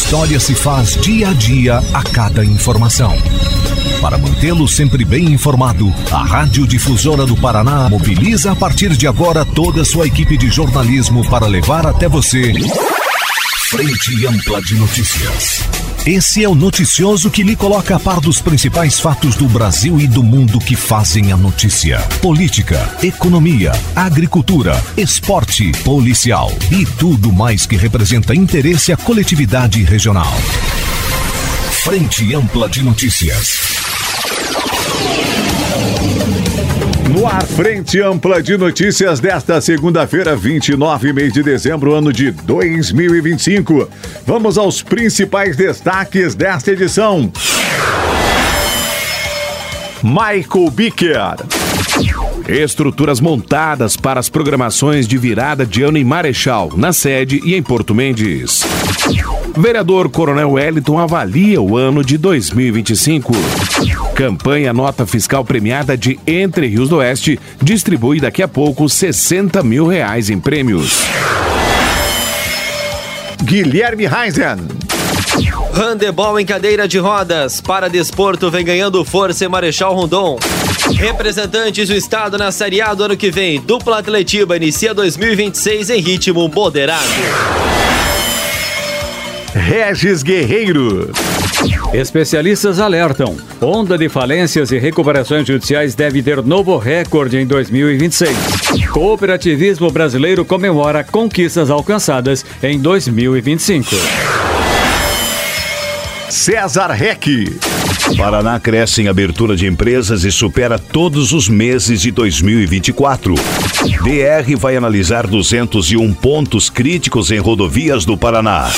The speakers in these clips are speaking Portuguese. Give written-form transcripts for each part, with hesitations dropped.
história se faz dia a dia a cada informação. Para mantê-lo sempre bem informado, a Rádio Difusora do Paraná mobiliza a partir de agora toda a sua equipe de jornalismo para levar até você Frente Ampla de Notícias. Esse é o noticioso que lhe coloca a par dos principais fatos do Brasil e do mundo que fazem a notícia. Política, economia, agricultura, esporte, policial e tudo mais que representa interesse à coletividade regional. Frente Ampla de Notícias. No ar, Frente Ampla de Notícias desta segunda-feira, 29 mês de dezembro, ano de 2025. Vamos aos principais destaques desta edição. Michael Bicker. Estruturas montadas para as programações de virada de ano em Marechal, na sede e em Porto Mendes. Vereador Coronel Wellington avalia o ano de 2025. Campanha Nota Fiscal Premiada de Entre Rios do Oeste distribui daqui a pouco R$60 mil em prêmios. Guilherme Reisen. Handebol em cadeira de rodas. Paradesporto vem ganhando força em Marechal Rondon. Representantes do estado na Série A do ano que vem. Dupla Atletiba inicia 2026 em ritmo moderado. Regis Guerreiro. Especialistas alertam. Onda de falências e recuperações judiciais deve ter novo recorde em 2026. Cooperativismo brasileiro comemora conquistas alcançadas em 2025. César Reck. Paraná cresce em abertura de empresas e supera todos os meses de 2024. DR vai analisar 201 pontos críticos em rodovias do Paraná.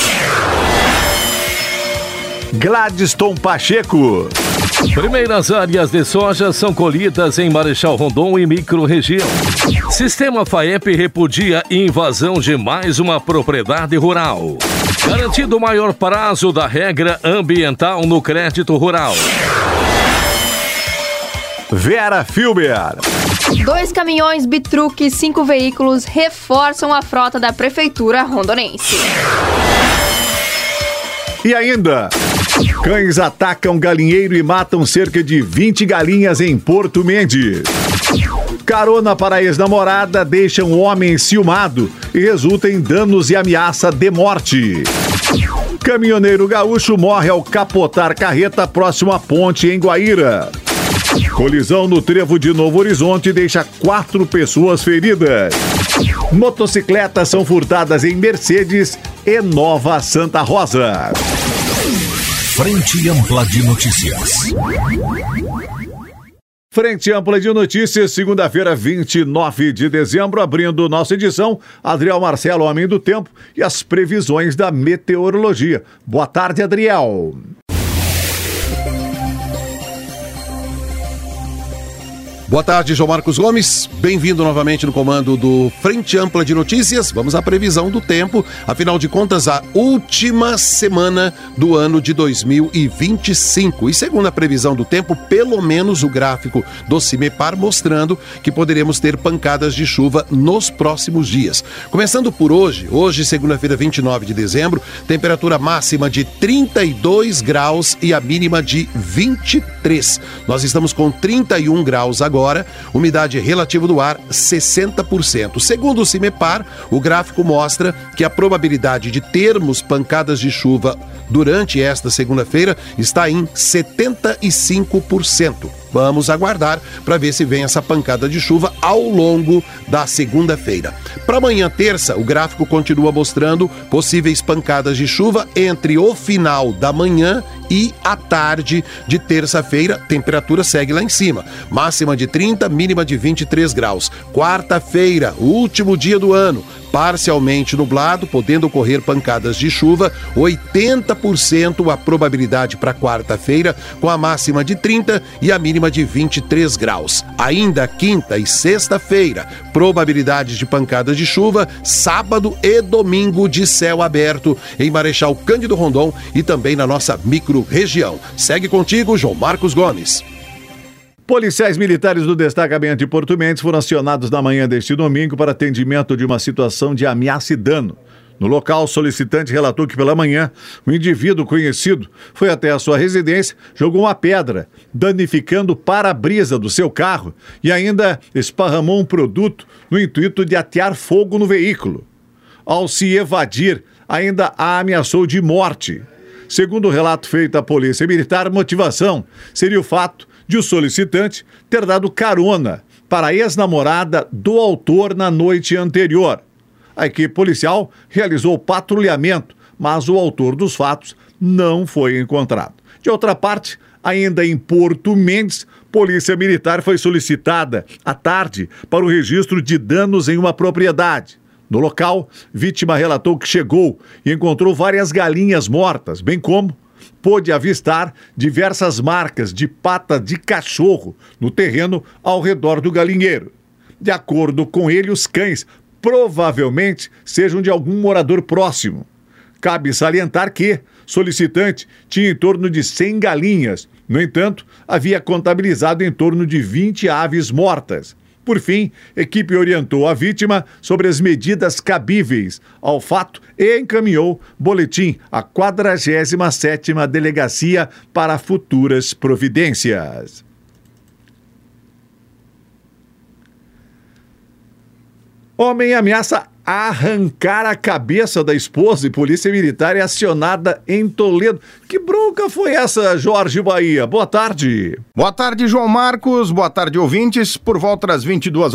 Gladstone Pacheco. Primeiras áreas de soja são colhidas em Marechal Rondon e micro-região. Sistema FAEP repudia invasão de mais uma propriedade rural. Garantido o maior prazo da regra ambiental no crédito rural. Vera Filber. 2 caminhões bitruque e 5 veículos reforçam a frota da prefeitura rondonense. E ainda, cães atacam galinheiro e matam cerca de 20 galinhas em Porto Mendes. Carona para ex-namorada deixa um homem enciumado e resulta em danos e ameaça de morte. Caminhoneiro gaúcho morre ao capotar carreta próximo à ponte em Guaíra. Colisão no trevo de Novo Horizonte deixa 4 pessoas feridas. Motocicletas são furtadas em Mercedes e Nova Santa Rosa. Frente Ampla de Notícias. Frente Ampla de Notícias, segunda-feira, 29 de dezembro, abrindo nossa edição, Adriel Marcelo, homem do tempo, e as previsões da meteorologia. Boa tarde, Adriel. Boa tarde, João Marcos Gomes. Bem-vindo novamente no comando do Frente Ampla de Notícias. Vamos à previsão do tempo. Afinal de contas, a última semana do ano de 2025. E segundo a previsão do tempo, pelo menos o gráfico do CIMEPAR mostrando que poderemos ter pancadas de chuva nos próximos dias. Começando por hoje, segunda-feira, 29 de dezembro, temperatura máxima de 32 graus e a mínima de 23. Nós estamos com 31 graus agora. Umidade relativa do ar 60%. Segundo o CIMEPAR, o gráfico mostra que a probabilidade de termos pancadas de chuva durante esta segunda-feira está em 75%. Vamos aguardar para ver se vem essa pancada de chuva ao longo da segunda-feira. Para amanhã, terça, o gráfico continua mostrando possíveis pancadas de chuva entre o final da manhã e a tarde de terça-feira. Temperatura segue lá em cima. Máxima de 30, mínima de 23 graus. Quarta-feira, último dia do ano. Parcialmente nublado, podendo ocorrer pancadas de chuva, 80% a probabilidade para quarta-feira, com a máxima de 30 e a mínima de 23 graus. Ainda quinta e sexta-feira, probabilidades de pancadas de chuva, sábado e domingo de céu aberto em Marechal Cândido Rondon e também na nossa micro-região. Segue contigo, João Marcos Gomes. Policiais militares do destacamento de Porto Mendes foram acionados na manhã deste domingo para atendimento de uma situação de ameaça e dano. No local, o solicitante relatou que pela manhã, um indivíduo conhecido foi até a sua residência, jogou uma pedra, danificando o para-brisa do seu carro e ainda esparramou um produto no intuito de atear fogo no veículo. Ao se evadir, ainda a ameaçou de morte. Segundo o relato feito à Polícia Militar, a motivação seria o fato de o solicitante ter dado carona para a ex-namorada do autor na noite anterior. A equipe policial realizou patrulhamento, mas o autor dos fatos não foi encontrado. De outra parte, ainda em Porto Mendes, Polícia Militar foi solicitada à tarde para o registro de danos em uma propriedade. No local, vítima relatou que chegou e encontrou várias galinhas mortas, bem como pôde avistar diversas marcas de pata de cachorro no terreno ao redor do galinheiro. De acordo com ele, os cães provavelmente sejam de algum morador próximo. Cabe salientar que solicitante tinha em torno de 100 galinhas. No entanto, havia contabilizado em torno de 20 aves mortas. Por fim, equipe orientou a vítima sobre as medidas cabíveis ao fato e encaminhou boletim à 47ª Delegacia para futuras providências. Homem ameaça arrancar a cabeça da esposa e polícia militar é acionada em Toledo. Que bronca foi essa, Jorge Bahia? Boa tarde. Boa tarde, João Marcos. Boa tarde, ouvintes. Por volta das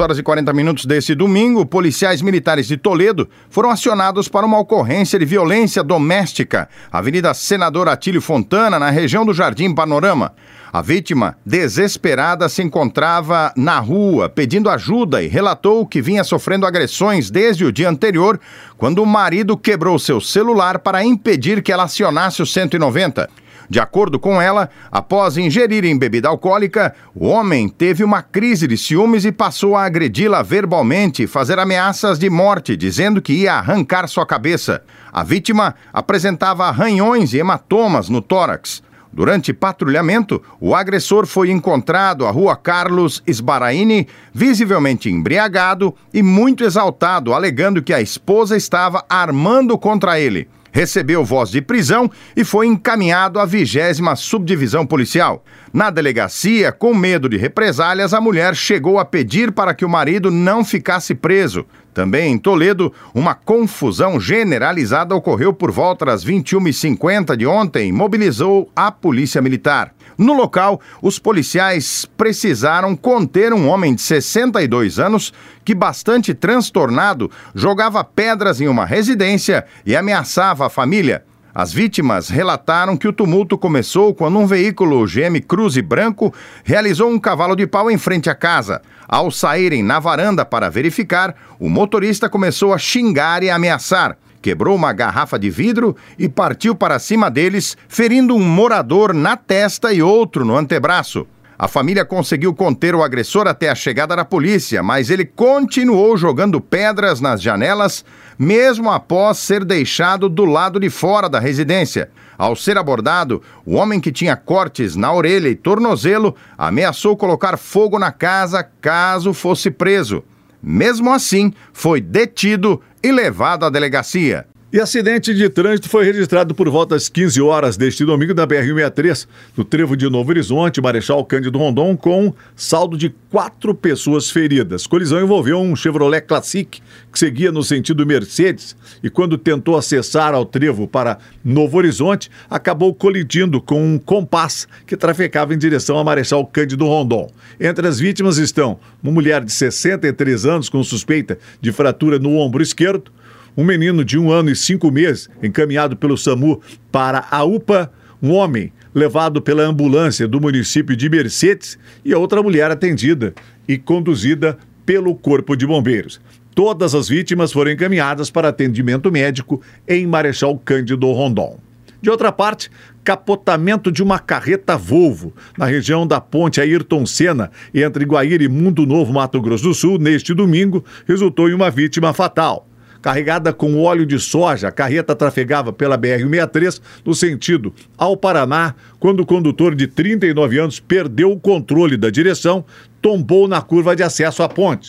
22h40 desse domingo, policiais militares de Toledo foram acionados para uma ocorrência de violência doméstica, Avenida Senador Atílio Fontana, na região do Jardim Panorama. A vítima, desesperada, se encontrava na rua pedindo ajuda e relatou que vinha sofrendo agressões desde o dia anterior, quando o marido quebrou seu celular para impedir que ela acionasse o 190. De acordo com ela, após ingerirem bebida alcoólica, o homem teve uma crise de ciúmes e passou a agredi-la verbalmente e fazer ameaças de morte, dizendo que ia arrancar sua cabeça. A vítima apresentava arranhões e hematomas no tórax. Durante patrulhamento, o agressor foi encontrado à rua Carlos Sbaraini, visivelmente embriagado e muito exaltado, alegando que a esposa estava armando contra ele. Recebeu voz de prisão e foi encaminhado à 20ª Subdivisão Policial. Na delegacia, com medo de represálias, a mulher chegou a pedir para que o marido não ficasse preso. Também em Toledo, uma confusão generalizada ocorreu por volta das 21h50 de ontem e mobilizou a Polícia Militar. No local, os policiais precisaram conter um homem de 62 anos que, bastante transtornado, jogava pedras em uma residência e ameaçava a família. As vítimas relataram que o tumulto começou quando um veículo GM Cruze branco realizou um cavalo de pau em frente à casa. Ao saírem na varanda para verificar, o motorista começou a xingar e ameaçar. Quebrou uma garrafa de vidro e partiu para cima deles, ferindo um morador na testa e outro no antebraço. A família conseguiu conter o agressor até a chegada da polícia, mas ele continuou jogando pedras nas janelas, mesmo após ser deixado do lado de fora da residência. Ao ser abordado, o homem, que tinha cortes na orelha e tornozelo, ameaçou colocar fogo na casa caso fosse preso. Mesmo assim, foi detido e levado à delegacia. E acidente de trânsito foi registrado por volta das 15 horas deste domingo na BR-163, no trevo de Novo Horizonte, Marechal Cândido Rondon, com saldo de 4 pessoas feridas. Colisão envolveu um Chevrolet Classic que seguia no sentido Mercedes e, quando tentou acessar ao trevo para Novo Horizonte, acabou colidindo com um Compass que trafegava em direção a Marechal Cândido Rondon. Entre as vítimas estão uma mulher de 63 anos com suspeita de fratura no ombro esquerdo, um menino de 1 ano e 5 meses, encaminhado pelo SAMU para a UPA, um homem levado pela ambulância do município de Mercedes e a outra mulher atendida e conduzida pelo Corpo de Bombeiros. Todas as vítimas foram encaminhadas para atendimento médico em Marechal Cândido Rondon. De outra parte, capotamento de uma carreta Volvo na região da Ponte Ayrton Senna, entre Guaíra e Mundo Novo, Mato Grosso do Sul, neste domingo, resultou em uma vítima fatal. Carregada com óleo de soja, a carreta trafegava pela BR-163 no sentido ao Paraná, quando o condutor de 39 anos perdeu o controle da direção, tombou na curva de acesso à ponte.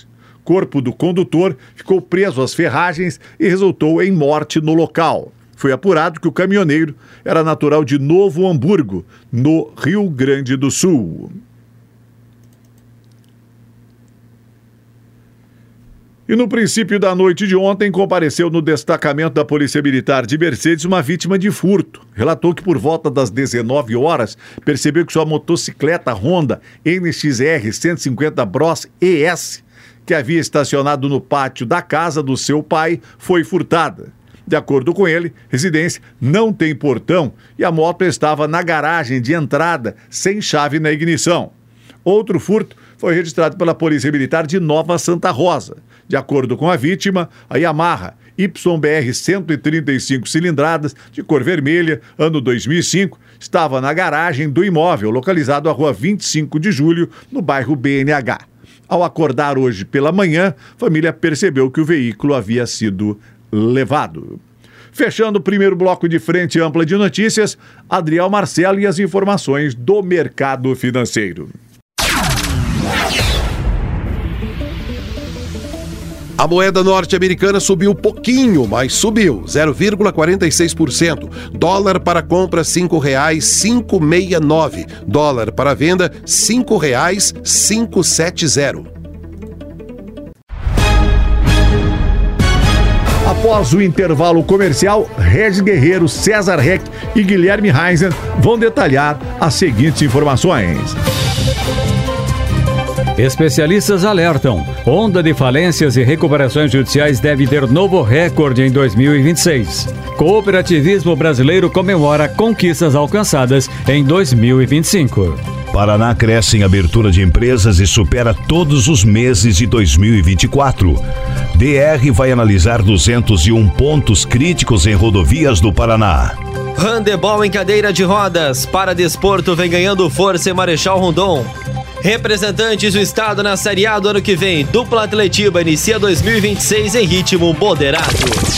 corpo do condutor ficou preso às ferragens e resultou em morte no local. Foi apurado que o caminhoneiro era natural de Novo Hamburgo, no Rio Grande do Sul. E no princípio da noite de ontem, compareceu no destacamento da Polícia Militar de Mercedes uma vítima de furto. Relatou que por volta das 19 horas, percebeu que sua motocicleta Honda NXR 150 Bros ES, que havia estacionado no pátio da casa do seu pai, foi furtada. De acordo com ele, residência não tem portão e a moto estava na garagem de entrada, sem chave na ignição. Outro furto foi registrado pela Polícia Militar de Nova Santa Rosa. De acordo com a vítima, a Yamaha YBR 135 cilindradas, de cor vermelha, ano 2005, estava na garagem do imóvel, localizado à rua 25 de julho, no bairro BNH. Ao acordar hoje pela manhã, a família percebeu que o veículo havia sido levado. Fechando o primeiro bloco de Frente Ampla de Notícias, Adriel Marcelo e as informações do mercado financeiro. A moeda norte-americana subiu pouquinho, mas subiu, 0,46%. Dólar para compra, R$ 5,569. Dólar para venda, R$ 5,570. Após o intervalo comercial, Regis Guerreiro, César Reck e Guilherme Reisen vão detalhar as seguintes informações. Especialistas alertam: onda de falências e recuperações judiciais deve ter novo recorde em 2026. Cooperativismo brasileiro comemora conquistas alcançadas em 2025. Paraná cresce em abertura de empresas e supera todos os meses de 2024. DR vai analisar 201 pontos críticos em rodovias do Paraná. Handebol em cadeira de rodas. Para desporto vem ganhando força em Marechal Rondon. Representantes do estado na Série A do ano que vem. Dupla Atletiba inicia 2026 em ritmo moderado.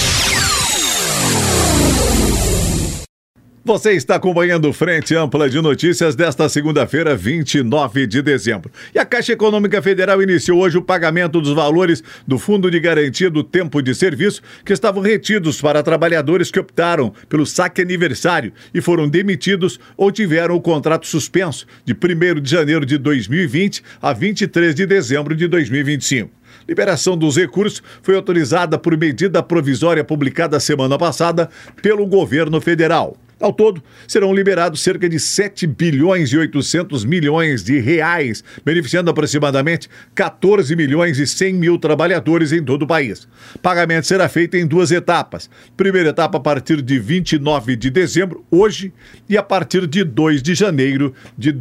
Você está acompanhando Frente Ampla de Notícias desta segunda-feira, 29 de dezembro. E a Caixa Econômica Federal iniciou hoje o pagamento dos valores do Fundo de Garantia do Tempo de Serviço que estavam retidos para trabalhadores que optaram pelo saque aniversário e foram demitidos ou tiveram o contrato suspenso de 1º de janeiro de 2020 a 23 de dezembro de 2025. Liberação dos recursos foi autorizada por medida provisória publicada semana passada pelo governo federal. Ao todo, serão liberados cerca de 7 bilhões e 800 milhões de reais, beneficiando aproximadamente 14 milhões e 100 mil trabalhadores em todo o país. O pagamento será feito em 2 etapas. Primeira etapa a partir de 29 de dezembro, hoje, e a partir de 2 de janeiro de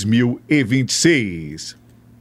2026.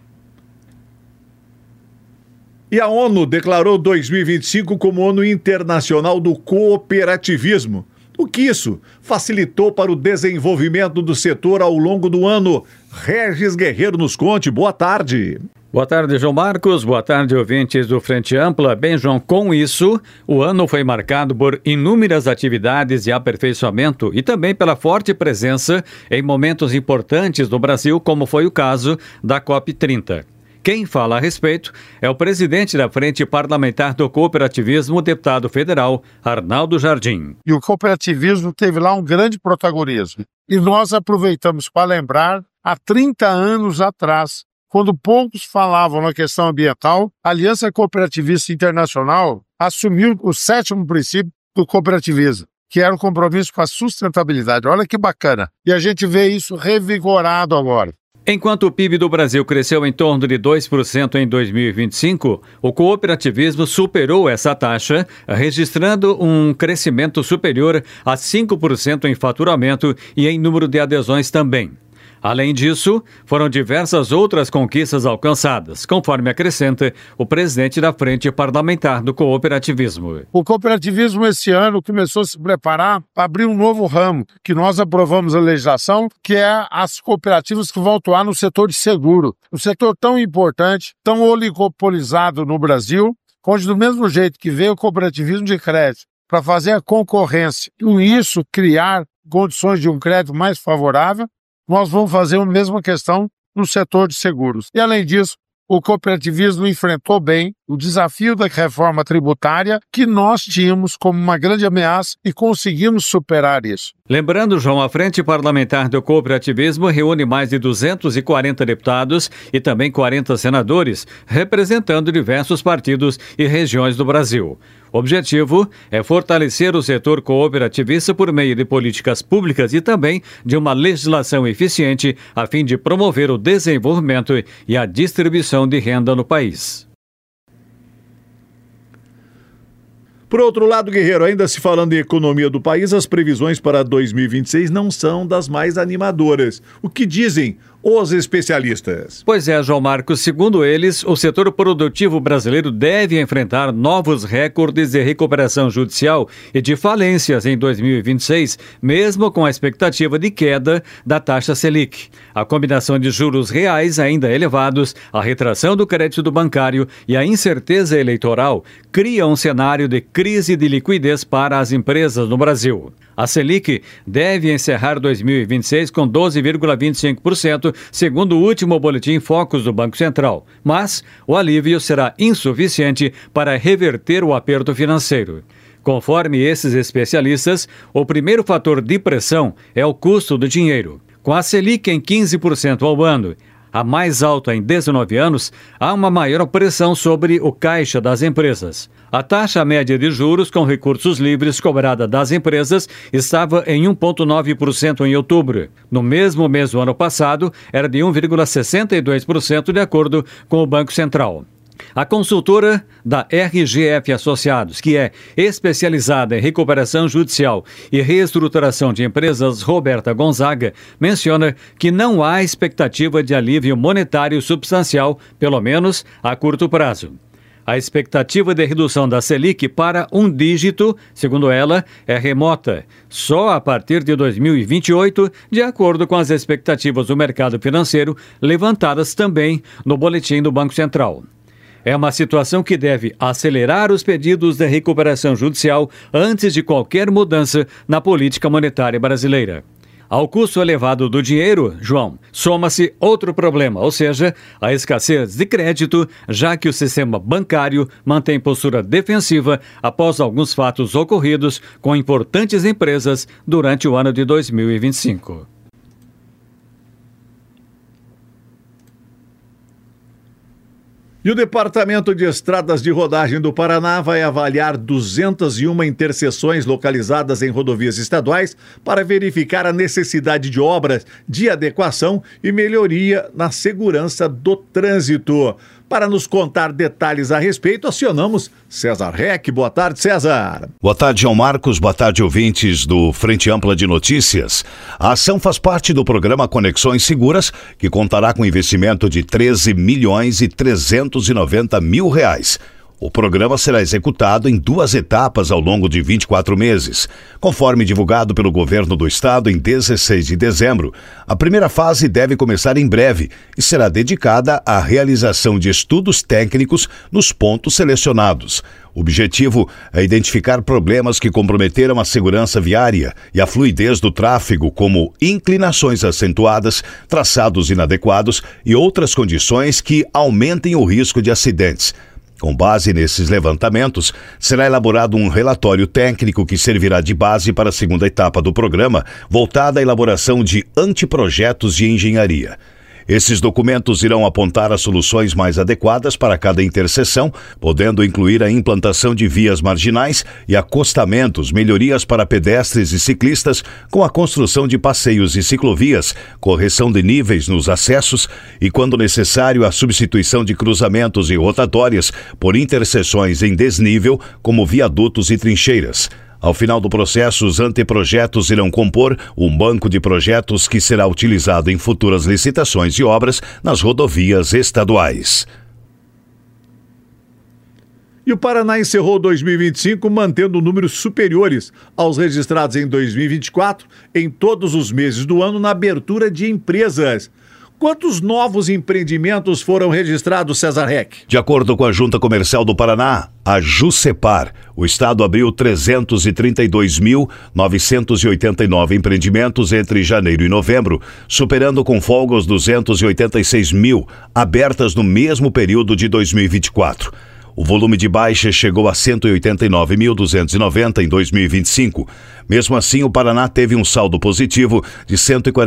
E a ONU declarou 2025 como Ano Internacional do Cooperativismo. O que isso facilitou para o desenvolvimento do setor ao longo do ano? Regis Guerreiro nos conte. Boa tarde. Boa tarde, João Marcos. Boa tarde, ouvintes do Frente Ampla. Bem, João, com isso, o ano foi marcado por inúmeras atividades de aperfeiçoamento e também pela forte presença em momentos importantes do Brasil, como foi o caso da COP30. Quem fala a respeito é o presidente da Frente Parlamentar do Cooperativismo, o deputado federal Arnaldo Jardim. E o cooperativismo teve lá um grande protagonismo. E nós aproveitamos para lembrar, há 30 anos atrás, quando poucos falavam na questão ambiental, a Aliança Cooperativista Internacional assumiu o 7º princípio do cooperativismo, que era o compromisso com a sustentabilidade. Olha que bacana. E a gente vê isso revigorado agora. Enquanto o PIB do Brasil cresceu em torno de 2% em 2025, o cooperativismo superou essa taxa, registrando um crescimento superior a 5% em faturamento e em número de adesões também. Além disso, foram diversas outras conquistas alcançadas, conforme acrescenta o presidente da Frente Parlamentar do Cooperativismo. O cooperativismo esse ano começou a se preparar para abrir um novo ramo, que nós aprovamos a legislação, que é as cooperativas que vão atuar no setor de seguro. Um setor tão importante, tão oligopolizado no Brasil, onde do mesmo jeito que veio o cooperativismo de crédito para fazer a concorrência e com isso criar condições de um crédito mais favorável, nós vamos fazer a mesma questão no setor de seguros. E, além disso, o cooperativismo enfrentou bem o desafio da reforma tributária que nós tínhamos como uma grande ameaça e conseguimos superar isso. Lembrando, João, a Frente Parlamentar do Cooperativismo reúne mais de 240 deputados e também 40 senadores, representando diversos partidos e regiões do Brasil. O objetivo é fortalecer o setor cooperativista por meio de políticas públicas e também de uma legislação eficiente a fim de promover o desenvolvimento e a distribuição de renda no país. Por outro lado, Guerreiro, ainda se falando em economia do país, as previsões para 2026 não são das mais animadoras. O que dizem os especialistas? Pois é, João Marcos, segundo eles, o setor produtivo brasileiro deve enfrentar novos recordes de recuperação judicial e de falências em 2026, mesmo com a expectativa de queda da taxa Selic. A combinação de juros reais ainda elevados, a retração do crédito bancário e a incerteza eleitoral cria um cenário de crise de liquidez para as empresas no Brasil. A Selic deve encerrar 2026 com 12,25%, segundo o último boletim Focus do Banco Central. Mas o alívio será insuficiente para reverter o aperto financeiro. Conforme esses especialistas, o primeiro fator de pressão é o custo do dinheiro. Com a Selic em 15% ao ano, a mais alta em 19 anos, há uma maior pressão sobre o caixa das empresas. A taxa média de juros com recursos livres cobrada das empresas estava em 1,9% em outubro. No mesmo mês do ano passado, era de 1,62% de acordo com o Banco Central. A consultora da RGF Associados, que é especializada em recuperação judicial e reestruturação de empresas, Roberta Gonzaga, menciona que não há expectativa de alívio monetário substancial, pelo menos a curto prazo. A expectativa de redução da Selic para um dígito, segundo ela, é remota, só a partir de 2028, de acordo com as expectativas do mercado financeiro, levantadas também no boletim do Banco Central. É uma situação que deve acelerar os pedidos de recuperação judicial antes de qualquer mudança na política monetária brasileira. Ao custo elevado do dinheiro, João, soma-se outro problema, ou seja, a escassez de crédito, já que o sistema bancário mantém postura defensiva após alguns fatos ocorridos com importantes empresas durante o ano de 2025. E o Departamento de Estradas de Rodagem do Paraná vai avaliar 201 interseções localizadas em rodovias estaduais para verificar a necessidade de obras de adequação e melhoria na segurança do trânsito. Para nos contar detalhes a respeito, acionamos César Reck. Boa tarde, César. Boa tarde, João Marcos. Boa tarde, ouvintes do Frente Ampla de Notícias. A ação faz parte do programa Conexões Seguras, que contará com investimento de R$13.390.000. O programa será executado em 2 etapas ao longo de 24 meses. Conforme divulgado pelo governo do estado em 16 de dezembro, a primeira fase deve começar em breve e será dedicada à realização de estudos técnicos nos pontos selecionados. O objetivo é identificar problemas que comprometeram a segurança viária e a fluidez do tráfego, como inclinações acentuadas, traçados inadequados e outras condições que aumentem o risco de acidentes. Com base nesses levantamentos, será elaborado um relatório técnico que servirá de base para a segunda etapa do programa, voltada à elaboração de anteprojetos de engenharia. Esses documentos irão apontar as soluções mais adequadas para cada interseção, podendo incluir a implantação de vias marginais e acostamentos, melhorias para pedestres e ciclistas, com a construção de passeios e ciclovias, correção de níveis nos acessos e, quando necessário, a substituição de cruzamentos e rotatórias por interseções em desnível, como viadutos e trincheiras. Ao final do processo, os anteprojetos irão compor um banco de projetos que será utilizado em futuras licitações de obras nas rodovias estaduais. E o Paraná encerrou 2025 mantendo números superiores aos registrados em 2024 em todos os meses do ano na abertura de empresas. Quantos novos empreendimentos foram registrados, César Reck? De acordo com a Junta Comercial do Paraná, a JuSepar, o estado abriu 332.989 empreendimentos entre janeiro e novembro, superando com folga os 286 mil abertas no mesmo período de 2024. O volume de baixa chegou a 189.290 em 2025. Mesmo assim, o Paraná teve um saldo positivo de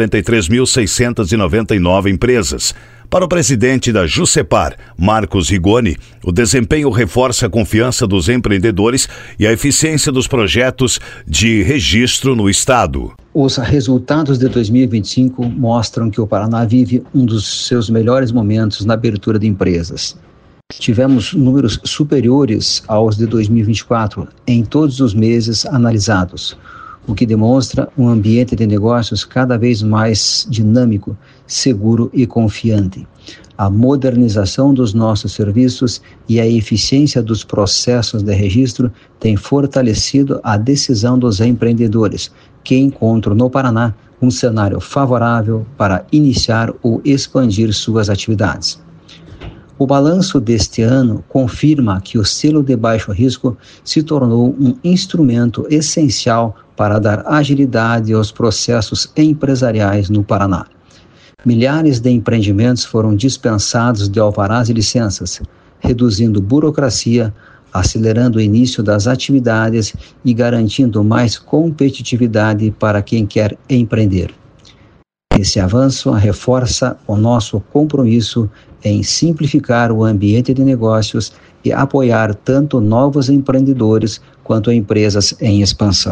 143.699 empresas. Para o presidente da JuSepar, Marcos Rigoni, o desempenho reforça a confiança dos empreendedores e a eficiência dos projetos de registro no estado. Os resultados de 2025 mostram que o Paraná vive um dos seus melhores momentos na abertura de empresas. Tivemos números superiores aos de 2024 em todos os meses analisados, o que demonstra um ambiente de negócios cada vez mais dinâmico, seguro e confiante. A modernização dos nossos serviços e a eficiência dos processos de registro têm fortalecido a decisão dos empreendedores, que encontram no Paraná um cenário favorável para iniciar ou expandir suas atividades. O balanço deste ano confirma que o selo de baixo risco se tornou um instrumento essencial para dar agilidade aos processos empresariais no Paraná. Milhares de empreendimentos foram dispensados de alvarás e licenças, reduzindo burocracia, acelerando o início das atividades e garantindo mais competitividade para quem quer empreender. Esse avanço reforça o nosso compromisso em simplificar o ambiente de negócios e apoiar tanto novos empreendedores quanto empresas em expansão.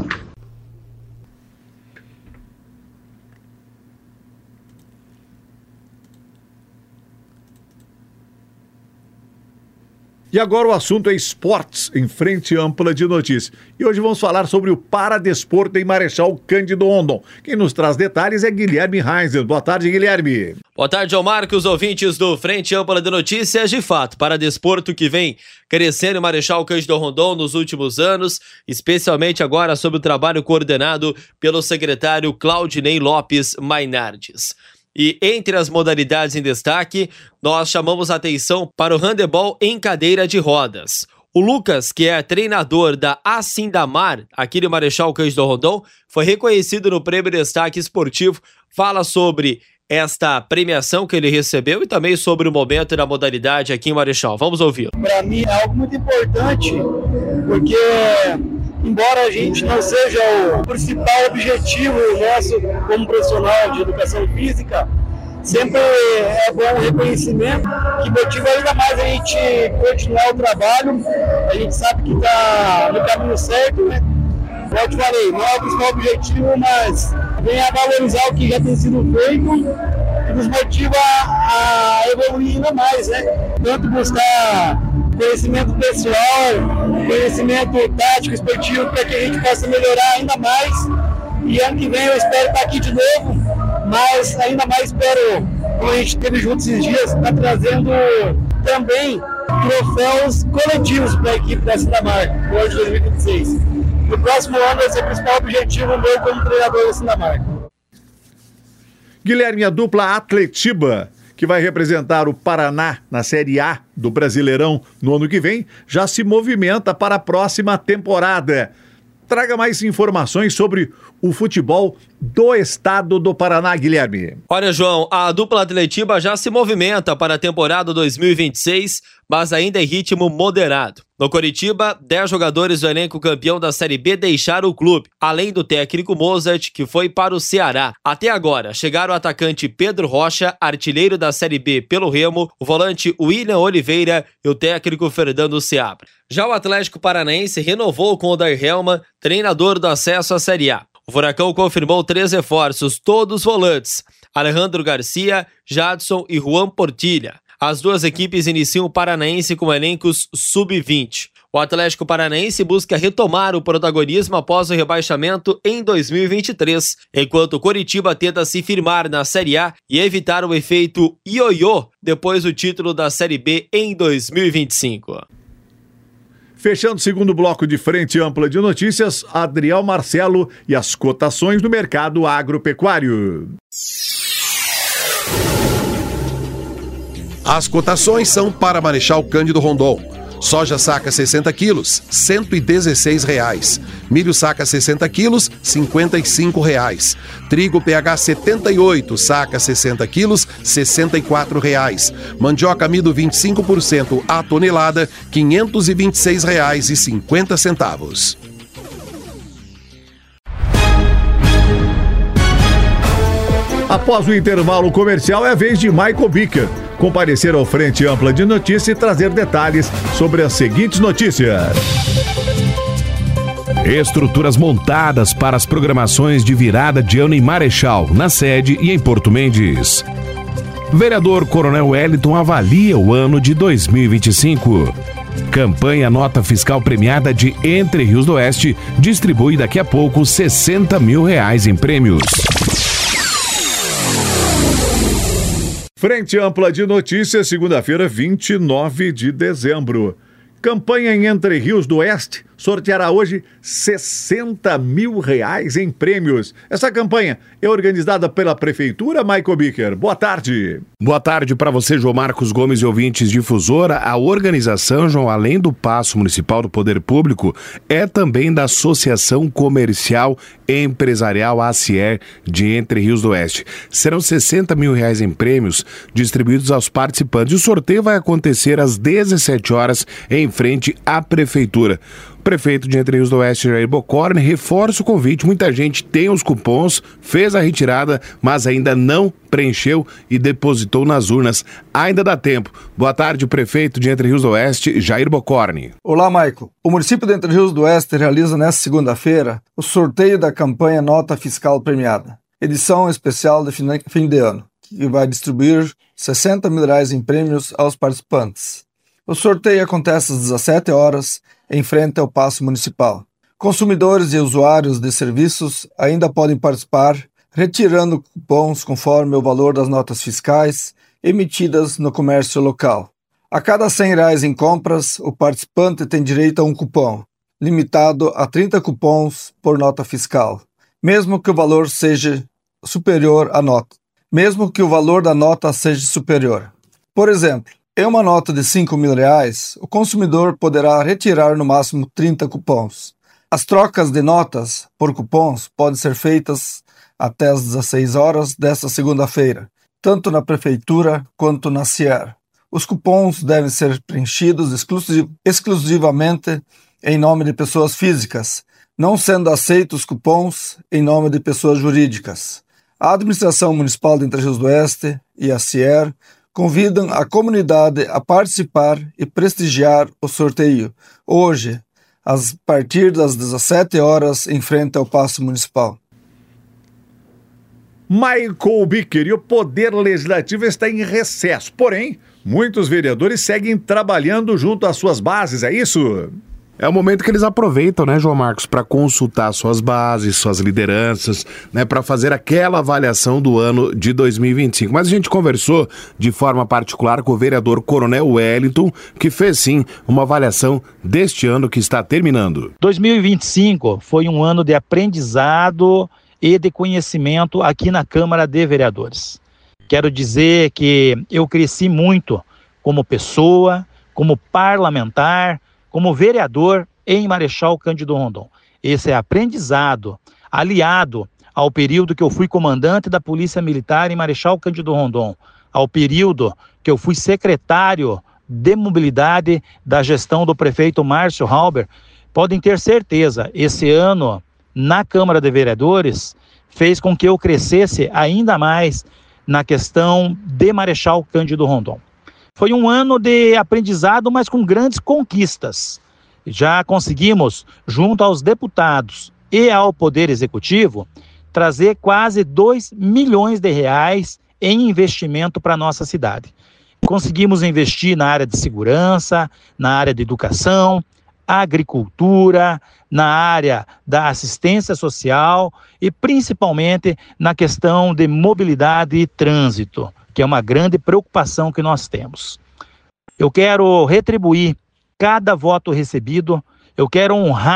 E agora o assunto é esportes em frente ampla de notícias. E hoje vamos falar sobre o Paradesporto em Marechal Cândido Rondon. Quem nos traz detalhes é Guilherme Heinzel. Boa tarde, Guilherme. Boa tarde ao Marcos, ouvintes do Frente Ampla de Notícias. De fato, Paradesporto que vem crescendo em Marechal Cândido Rondon nos últimos anos, especialmente agora sob o trabalho coordenado pelo secretário Claudinei Lopes Mainardes. E entre as modalidades em destaque, nós chamamos a atenção para o handebol em cadeira de rodas. O Lucas, que é treinador da Assindamar, aqui no Marechal Cândido Rondon, foi reconhecido no Prêmio Destaque Esportivo, fala sobre esta premiação que ele recebeu e também sobre o momento da modalidade aqui em Marechal. Vamos ouvi-lo. Para mim é algo muito importante, porque embora a gente não seja o principal objetivo nosso como profissional de educação física, sempre é bom o reconhecimento que motiva ainda mais a gente continuar o trabalho. A gente sabe que está no caminho certo, né? Como eu te falei, não é o principal objetivo, mas vem a valorizar o que já tem sido feito e nos motiva a evoluir ainda mais, né? Tanto buscar conhecimento pessoal, conhecimento tático, esportivo, para que a gente possa melhorar ainda mais. E ano que vem eu espero estar aqui de novo, mas ainda mais espero, como a gente esteve juntos esses dias, estar trazendo também troféus coletivos para a equipe da Assindamar, no ano de 2026. No próximo ano vai ser o principal objetivo meu como treinador da Assindamar. Guilherme, a dupla Atletiba, que vai representar o Paraná na Série A do Brasileirão no ano que vem, já se movimenta para a próxima temporada. Traga mais informações sobre o futebol do estado do Paraná, Guilherme. Olha, João, a dupla Atletiba já se movimenta para a temporada 2026, mas ainda em ritmo moderado. No Coritiba, 10 jogadores do elenco campeão da Série B deixaram o clube, além do técnico Mozart, que foi para o Ceará. Até agora, chegaram o atacante Pedro Rocha, artilheiro da Série B pelo Remo, o volante William Oliveira e o técnico Fernando Seabra. Já o Atlético Paranaense renovou com o Odair Helman, treinador do acesso à Série A. O Furacão confirmou 3 reforços, todos volantes: Alejandro Garcia, Jadson e Juan Portilha. As duas equipes iniciam o Paranaense com elencos sub-20. O Atlético Paranaense busca retomar o protagonismo após o rebaixamento em 2023, enquanto o Coritiba tenta se firmar na Série A e evitar o efeito ioiô depois do título da Série B em 2025. Fechando o segundo bloco de Frente Ampla de Notícias, Adriel Marcelo e as cotações do mercado agropecuário. As cotações são para Marechal Cândido Rondon. Soja saca 60 quilos, R$ 116. Milho saca 60 quilos, R$ 55. Trigo PH 78, saca 60 quilos, R$ 64. Mandioca amido 25% a tonelada, R$ 526,50. Após o intervalo comercial, é a vez de Michael Bicker comparecer ao Frente Ampla de Notícias e trazer detalhes sobre as seguintes notícias. Estruturas montadas para as programações de virada de ano em Marechal, na sede e em Porto Mendes. Vereador Coronel Wellington avalia o ano de 2025. Campanha Nota Fiscal Premiada de Entre Rios do Oeste distribui daqui a pouco R$60 mil em prêmios. Frente Ampla de Notícias, segunda-feira, 29 de dezembro. Campanha em Entre Rios do Oeste sorteará hoje R$60 mil em prêmios. Essa campanha é organizada pela Prefeitura, Michael Bicker. Boa tarde. Boa tarde para você, João Marcos Gomes e ouvintes Difusora. A organização, João, além do Paço Municipal do Poder Público, é também da Associação Comercial Empresarial ACIER de Entre Rios do Oeste. Serão R$60 mil em prêmios distribuídos aos participantes. O sorteio vai acontecer às 17 horas em frente à Prefeitura. O prefeito de Entre Rios do Oeste, Jair Bocorni, reforça o convite. Muita gente tem os cupons, fez a retirada, mas ainda não preencheu e depositou nas urnas. Ainda dá tempo. Boa tarde, prefeito de Entre Rios do Oeste, Jair Bocorni. Olá, Maico. O município de Entre Rios do Oeste realiza nesta segunda-feira o sorteio da campanha Nota Fiscal Premiada, edição especial de fim de ano, que vai distribuir R$60 mil em prêmios aos participantes. O sorteio acontece às 17 horas em frente ao Paço Municipal. Consumidores e usuários de serviços ainda podem participar retirando cupons conforme o valor das notas fiscais emitidas no comércio local. A cada R$100 em compras, o participante tem direito a um cupom, limitado a 30 cupons por nota fiscal, mesmo que o valor seja superior à nota. Mesmo que o valor da nota seja superior. Por exemplo, em uma nota de R$5 mil, o consumidor poderá retirar no máximo 30 cupons. As trocas de notas por cupons podem ser feitas até às 16 horas desta segunda-feira, tanto na Prefeitura quanto na CIER. Os cupons devem ser preenchidos exclusivamente em nome de pessoas físicas, não sendo aceitos cupons em nome de pessoas jurídicas. A Administração Municipal de Entre Rios do Oeste e a CIER convidam a comunidade a participar e prestigiar o sorteio, hoje, a partir das 17 horas, em frente ao Paço Municipal. Michael Bicker, e o Poder Legislativo está em recesso, porém, muitos vereadores seguem trabalhando junto às suas bases, é isso? É o momento que eles aproveitam, né, João Marcos, para consultar suas bases, suas lideranças, né, para fazer aquela avaliação do ano de 2025. Mas a gente conversou de forma particular com o vereador Coronel Wellington, que fez sim uma avaliação deste ano que está terminando. 2025 foi um ano de aprendizado e de conhecimento aqui na Câmara de Vereadores. Quero dizer que eu cresci muito como pessoa, como parlamentar, como vereador em Marechal Cândido Rondon. Esse é aprendizado, aliado ao período que eu fui comandante da Polícia Militar em Marechal Cândido Rondon, ao período que eu fui secretário de mobilidade da gestão do prefeito Márcio Halber. Podem ter certeza, esse ano, na Câmara de Vereadores, fez com que eu crescesse ainda mais na questão de Marechal Cândido Rondon. Foi um ano de aprendizado, mas com grandes conquistas. Já conseguimos, junto aos deputados e ao Poder Executivo, trazer quase R$2 milhões em investimento para a nossa cidade. Conseguimos investir na área de segurança, na área de educação, agricultura, na área da assistência social e principalmente na questão de mobilidade e trânsito, que é uma grande preocupação que nós temos. Eu quero retribuir cada voto recebido, eu quero honrar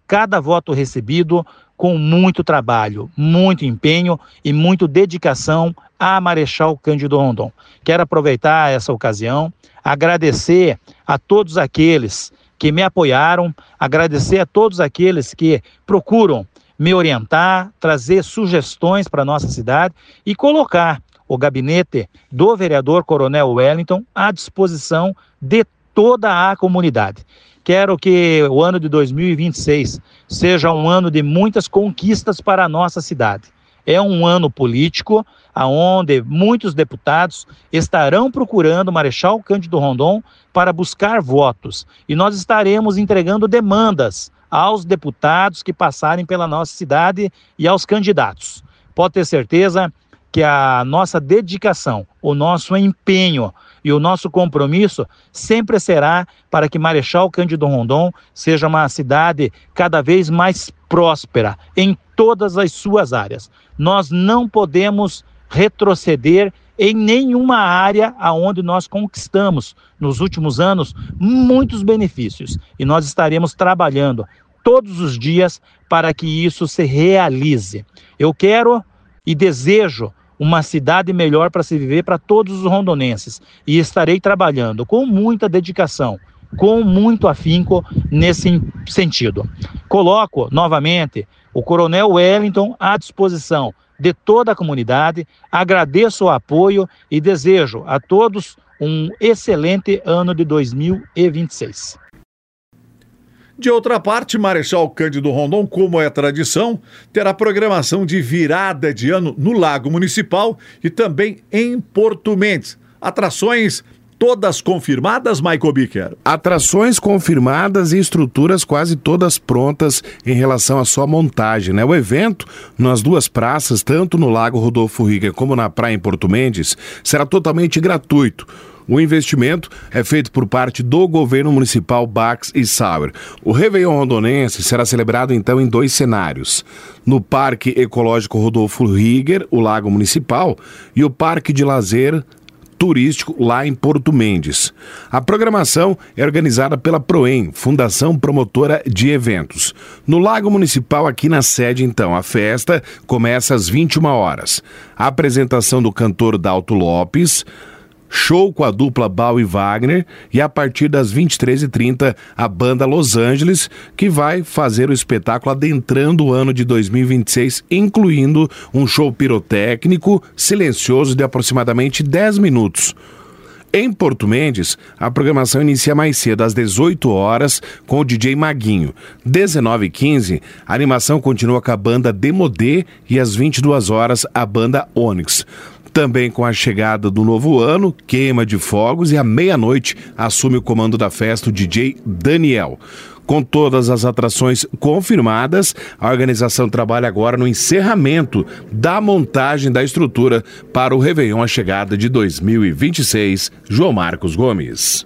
cada voto recebido com muito trabalho, muito empenho e muita dedicação a Marechal Cândido Rondon. Quero aproveitar essa ocasião, agradecer a todos aqueles que me apoiaram, agradecer a todos aqueles que procuram me orientar, trazer sugestões para a nossa cidade e colocar o gabinete do vereador Coronel Wellington à disposição de toda a comunidade. Quero que o ano de 2026 seja um ano de muitas conquistas para a nossa cidade. É um ano político, onde muitos deputados estarão procurando Marechal Cândido Rondon para buscar votos. E nós estaremos entregando demandas aos deputados que passarem pela nossa cidade e aos candidatos. Pode ter certeza que a nossa dedicação, o nosso empenho e o nosso compromisso sempre será para que Marechal Cândido Rondon seja uma cidade cada vez mais próspera em todas as suas áreas. Nós não podemos retroceder em nenhuma área aonde nós conquistamos nos últimos anos muitos benefícios e nós estaremos trabalhando todos os dias para que isso se realize. Eu quero e desejo uma cidade melhor para se viver para todos os rondonenses e estarei trabalhando com muita dedicação, com muito afinco nesse sentido. Coloco novamente o Coronel Wellington à disposição de toda a comunidade, agradeço o apoio e desejo a todos um excelente ano de 2026. De outra parte, Marechal Cândido Rondon, como é tradição, terá programação de virada de ano no Lago Municipal e também em Porto Mendes. Atrações todas confirmadas, Michael Bicker? Atrações confirmadas e estruturas quase todas prontas em relação à sua montagem, né? O evento, nas duas praças, tanto no Lago Rodolfo Rieger como na praia em Porto Mendes, será totalmente gratuito. O investimento é feito por parte do governo municipal Bax e Sauer. O Réveillon Rondonense será celebrado então em 2 cenários. No Parque Ecológico Rodolfo Rieger, o Lago Municipal, e o Parque de Lazer Turístico lá em Porto Mendes. A programação é organizada pela Proem, Fundação Promotora de Eventos. No Lago Municipal, aqui na sede, então, a festa começa às 21 horas. A apresentação do cantor Dalto Lopes, show com a dupla Bau e Wagner e a partir das 23h30 a banda Los Angeles, que vai fazer o espetáculo adentrando o ano de 2026, incluindo um show pirotécnico silencioso de aproximadamente 10 minutos. Em Porto Mendes, a programação inicia mais cedo, às 18 horas, com o DJ Maguinho. 19h15, a animação continua com a banda Demodé e às 22 horas a banda Onyx. Também com a chegada do novo ano, queima de fogos e à meia-noite assume o comando da festa o DJ Daniel. Com todas as atrações confirmadas, a organização trabalha agora no encerramento da montagem da estrutura para o Réveillon a chegada de 2026. João Marcos Gomes.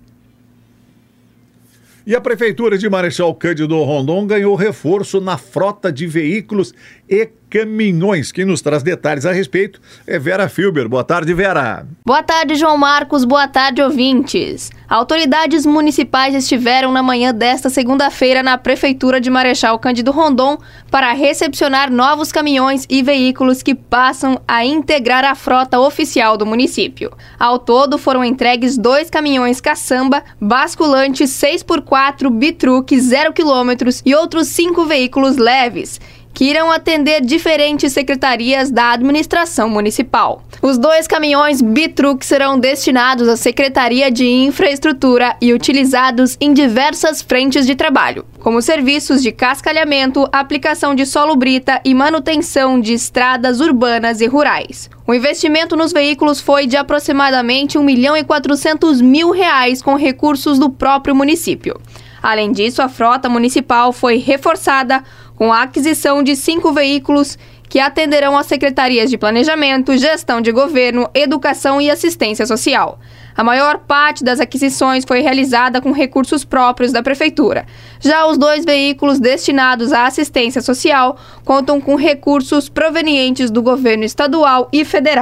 E a Prefeitura de Marechal Cândido Rondon ganhou reforço na frota de veículos e caminhões. Quem nos traz detalhes a respeito é Vera Filber. Boa tarde, Vera. Boa tarde, João Marcos. Boa tarde, ouvintes. Autoridades municipais estiveram na manhã desta segunda-feira na Prefeitura de Marechal Cândido Rondon para recepcionar novos caminhões e veículos que passam a integrar a frota oficial do município. Ao todo, foram entregues 2 caminhões caçamba, basculante 6x4, bitruque 0 km e outros 5 veículos leves, que irão atender diferentes secretarias da administração municipal. Os 2 caminhões Bitruck serão destinados à Secretaria de Infraestrutura e utilizados em diversas frentes de trabalho, como serviços de cascalhamento, aplicação de solo brita e manutenção de estradas urbanas e rurais. O investimento nos veículos foi de aproximadamente R$ 1.400.000 com recursos do próprio município. Além disso, a frota municipal foi reforçada com a aquisição de 5 veículos que atenderão às secretarias de Planejamento, Gestão de Governo, Educação e Assistência Social. A maior parte das aquisições foi realizada com recursos próprios da Prefeitura. Já os 2 veículos destinados à assistência social contam com recursos provenientes do governo estadual e federal.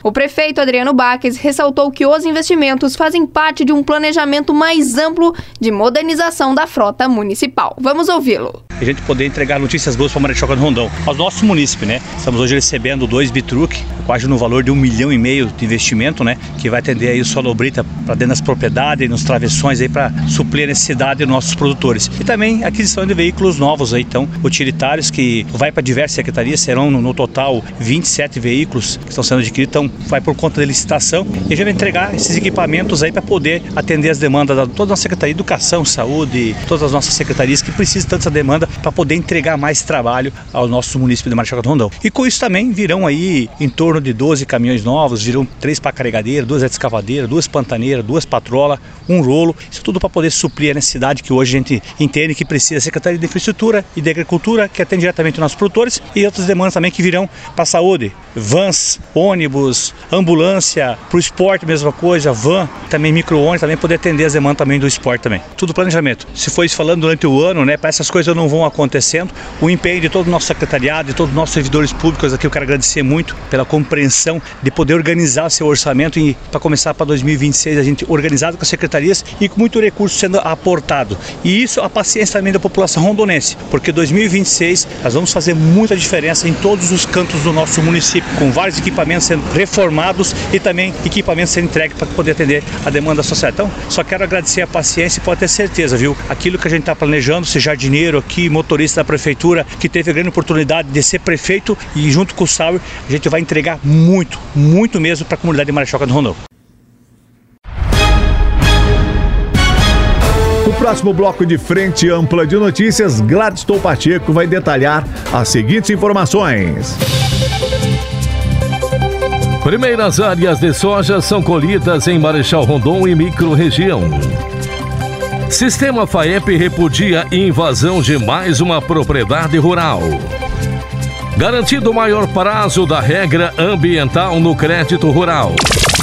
O prefeito Adriano Baques ressaltou que os investimentos fazem parte de um planejamento mais amplo de modernização da frota municipal. Vamos ouvi-lo. A gente poder entregar notícias boas para Marechal Cândido Rondon, aos nossos munícipes, né? Estamos hoje recebendo 2 bitruck, quase no valor de 1,5 milhão de investimento, né? Que vai atender aí o solo brita para dentro das propriedades, nos travessões aí para suprir a necessidade dos nossos produtores. E também aquisição de veículos novos aí, então, utilitários que vai para diversas secretarias, serão no total 27 veículos que estão sendo adquiridos, então vai por conta da licitação e a gente vai entregar esses equipamentos aí para poder atender as demandas de toda a nossa Secretaria de Educação, Saúde, todas as nossas secretarias que precisam tanto dessa demanda para poder entregar mais trabalho aos nossos municípios de Marechal Cândido Rondon. E com isso também virão aí em torno de 12 caminhões novos, virão 3 pá carregadeira, 2 escavadeiras, 2 pantaneiras, 2 patrolas, 1 rolo, isso tudo para poder suprir a necessidade que hoje a gente entende que precisa da Secretaria de Infraestrutura e de Agricultura, que atende diretamente os nossos produtores, e outras demandas também que virão para a saúde, vans, ônibus, ambulância, para o esporte mesma coisa, van, também micro-ônibus, também poder atender as demandas também do esporte também. Tudo planejamento. Se for isso falando durante o ano, né, para essas coisas não vão acontecendo, o empenho de todo o nosso secretariado, de todos os nossos servidores públicos aqui, eu quero agradecer muito pela compreensão de poder organizar seu orçamento e para começar para 2026 a gente organizado com as secretarias e com muito recurso sendo aportado. E isso a paciência também da população rondonense, porque 2026 nós vamos fazer muita diferença em todos os cantos do nosso município, com vários equipamentos sendo reformados e também equipamentos sendo entregues para poder atender a demanda social. Então, só quero agradecer a paciência e pode ter certeza, viu? Aquilo que a gente está planejando, ser jardineiro aqui, motorista da prefeitura, que teve a grande oportunidade de ser prefeito e junto com o Sauer, a gente vai entregar muito, muito mesmo para a comunidade de Marechal Cândido Rondon. No próximo bloco de Frente Ampla de Notícias, Gladstone Pacheco vai detalhar as seguintes informações. Primeiras áreas de soja são colhidas em Marechal Rondon e micro-região. Sistema FAEP repudia invasão de mais uma propriedade rural. Garantido maior prazo da regra ambiental no crédito rural.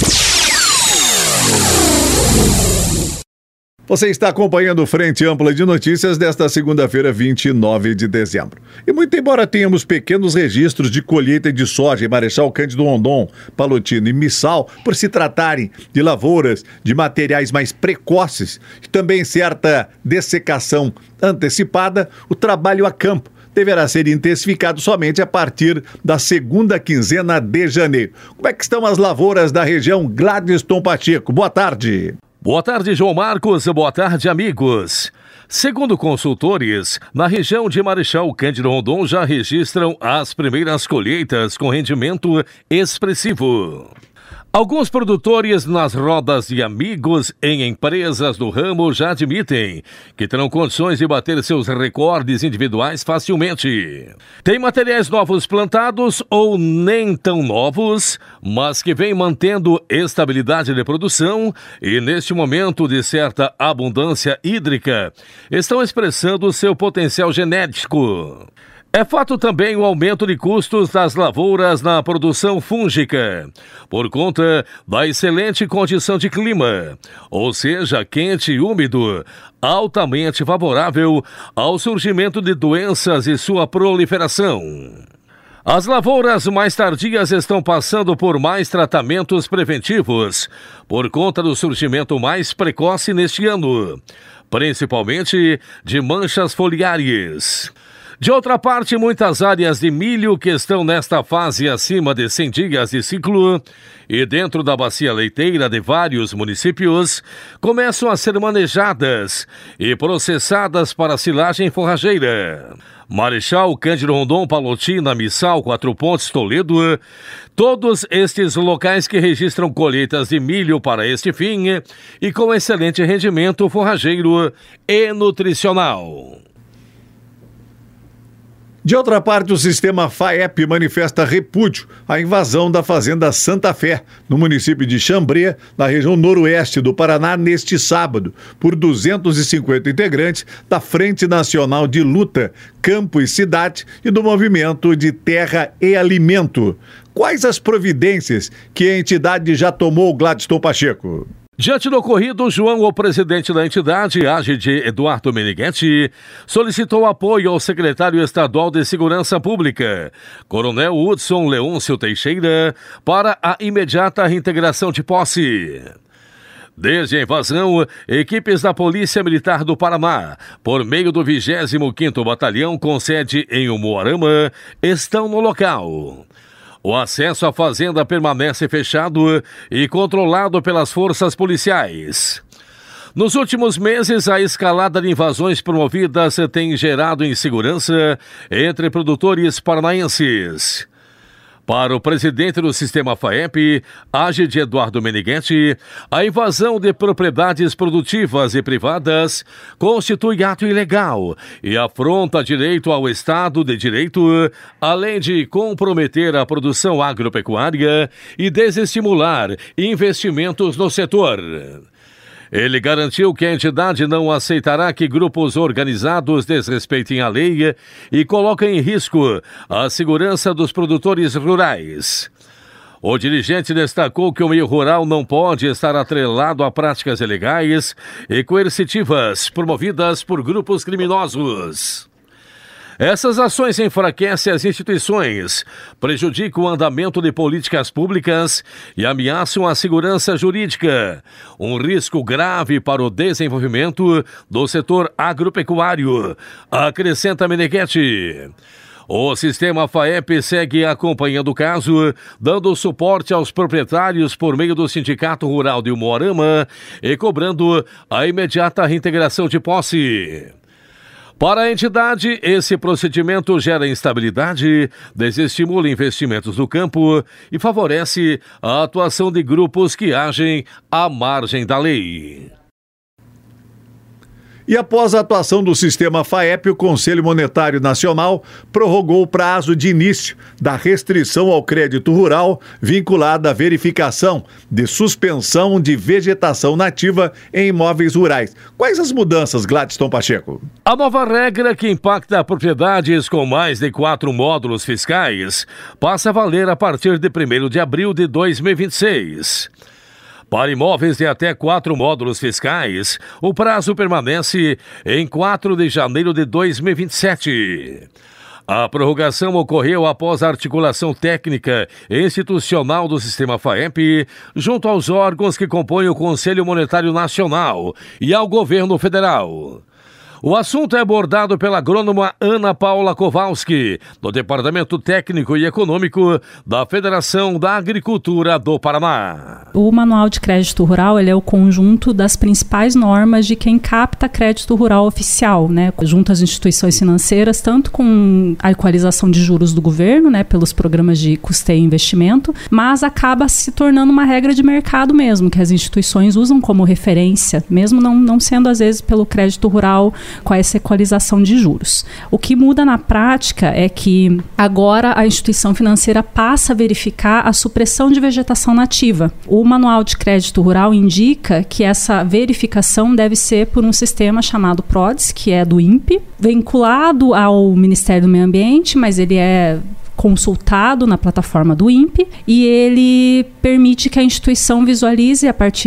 Você está acompanhando o Frente Ampla de Notícias desta segunda-feira, 29 de dezembro. E muito embora tenhamos pequenos registros de colheita de soja em Marechal Cândido Rondon, Palotina e Missal, por se tratarem de lavouras de materiais mais precoces e também certa dessecação antecipada, o trabalho a campo deverá ser intensificado somente a partir da segunda quinzena de janeiro. Como é que estão as lavouras da região? Gladstone Pacheco, boa tarde. Boa tarde, João Marcos. Boa tarde, amigos. Segundo consultores, na região de Marechal Cândido Rondon já registram as primeiras colheitas com rendimento expressivo. Alguns produtores nas rodas de amigos em empresas do ramo já admitem que terão condições de bater seus recordes individuais facilmente. Tem materiais novos plantados ou nem tão novos, mas que vêm mantendo estabilidade de produção e, neste momento de certa abundância hídrica, estão expressando seu potencial genético. É fato também o aumento de custos das lavouras na produção fúngica, por conta da excelente condição de clima, ou seja, quente e úmido, altamente favorável ao surgimento de doenças e sua proliferação. As lavouras mais tardias estão passando por mais tratamentos preventivos, por conta do surgimento mais precoce neste ano, principalmente de manchas foliares. De outra parte, muitas áreas de milho que estão nesta fase acima de 100 dias de ciclo e dentro da bacia leiteira de vários municípios começam a ser manejadas e processadas para silagem forrageira. Marechal Cândido Rondon, Palotina, Missal, Quatro Pontes, Toledo, todos estes locais que registram colheitas de milho para este fim e com excelente rendimento forrageiro e nutricional. De outra parte, o sistema FAEP manifesta repúdio à invasão da fazenda Santa Fé, no município de Xambrê, na região noroeste do Paraná, neste sábado, por 250 integrantes da Frente Nacional de Luta, Campo e Cidade e do Movimento de Terra e Alimento. Quais as providências que a entidade já tomou, Gladstone Pacheco? Diante do ocorrido, João, o presidente da entidade, AGD Eduardo Meneghetti, solicitou apoio ao secretário estadual de Segurança Pública, Coronel Hudson Leôncio Teixeira, para a imediata reintegração de posse. Desde a invasão, equipes da Polícia Militar do Paraná, por meio do 25º Batalhão com sede em Umuarama, estão no local. O acesso à fazenda permanece fechado e controlado pelas forças policiais. Nos últimos meses, a escalada de invasões promovidas tem gerado insegurança entre produtores paranaenses. Para o presidente do sistema FAEP, AGD Eduardo Meneghetti, a invasão de propriedades produtivas e privadas constitui ato ilegal e afronta direito ao Estado de Direito, além de comprometer a produção agropecuária e desestimular investimentos no setor. Ele garantiu que a entidade não aceitará que grupos organizados desrespeitem a lei e coloquem em risco a segurança dos produtores rurais. O dirigente destacou que o meio rural não pode estar atrelado a práticas ilegais e coercitivas promovidas por grupos criminosos. Essas ações enfraquecem as instituições, prejudicam o andamento de políticas públicas e ameaçam a segurança jurídica, um risco grave para o desenvolvimento do setor agropecuário, acrescenta Meneghetti. O sistema FAEP segue acompanhando o caso, dando suporte aos proprietários por meio do Sindicato Rural de Umuarama e cobrando a imediata reintegração de posse. Para a entidade, esse procedimento gera instabilidade, desestimula investimentos no campo e favorece a atuação de grupos que agem à margem da lei. E após a atuação do sistema FAEP, o Conselho Monetário Nacional prorrogou o prazo de início da restrição ao crédito rural vinculada à verificação de suspensão de vegetação nativa em imóveis rurais. Quais as mudanças, Gladstone Pacheco? A nova regra, que impacta propriedades com mais de 4 módulos fiscais, passa a valer a partir de 1º de abril de 2026. Para imóveis de até 4 módulos fiscais, o prazo permanece em 4 de janeiro de 2027. A prorrogação ocorreu após a articulação técnica e institucional do sistema FAEP junto aos órgãos que compõem o Conselho Monetário Nacional e ao governo federal. O assunto é abordado pela agrônoma Ana Paula Kowalski, do Departamento Técnico e Econômico da Federação da Agricultura do Paraná. O Manual de Crédito Rural ele é o conjunto das principais normas de quem capta crédito rural oficial, né, junto às instituições financeiras, tanto com a equalização de juros do governo, né, pelos programas de custeio e investimento, mas acaba se tornando uma regra de mercado mesmo, que as instituições usam como referência, mesmo não sendo às vezes pelo crédito rural com essa equalização de juros. O que muda na prática é que agora a instituição financeira passa a verificar a supressão de vegetação nativa. O Manual de Crédito Rural indica que essa verificação deve ser por um sistema chamado PRODES, que é do INPE, vinculado ao Ministério do Meio Ambiente, mas ele é consultado na plataforma do INPE e ele permite que a instituição visualize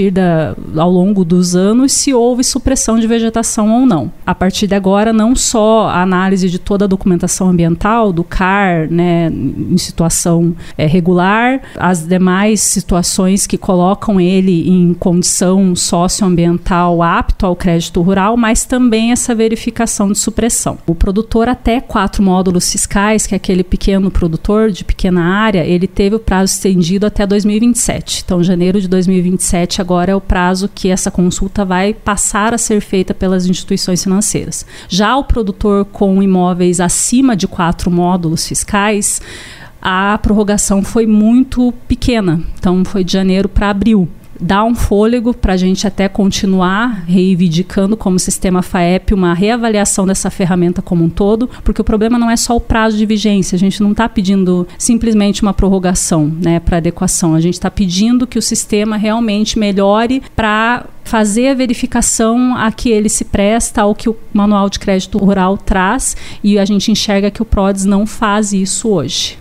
ao longo dos anos se houve supressão de vegetação ou não. A partir de agora, não só a análise de toda a documentação ambiental, do CAR, né, em situação regular, as demais situações que colocam ele em condição socioambiental apto ao crédito rural, mas também essa verificação de supressão. O produtor até 4 módulos fiscais, que é aquele pequeno produtor de pequena área, ele teve o prazo estendido até 2027. Então, janeiro de 2027 agora é o prazo que essa consulta vai passar a ser feita pelas instituições financeiras. Já o produtor com imóveis acima de 4 módulos fiscais, a prorrogação foi muito pequena. Então, foi de janeiro para abril. Dá um fôlego para a gente até continuar reivindicando como sistema FAEP uma reavaliação dessa ferramenta como um todo, porque o problema não é só o prazo de vigência, a gente não está pedindo simplesmente uma prorrogação, né, para adequação, a gente está pedindo que o sistema realmente melhore para fazer a verificação a que ele se presta, ao que o Manual de Crédito Rural traz, e a gente enxerga que o PRODES não faz isso hoje.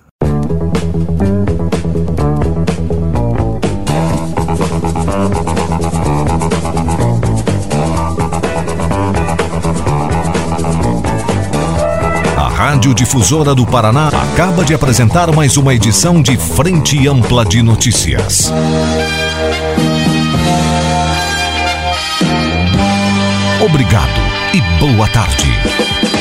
Rádio Difusora do Paraná acaba de apresentar mais uma edição de Frente Ampla de Notícias. Obrigado e boa tarde.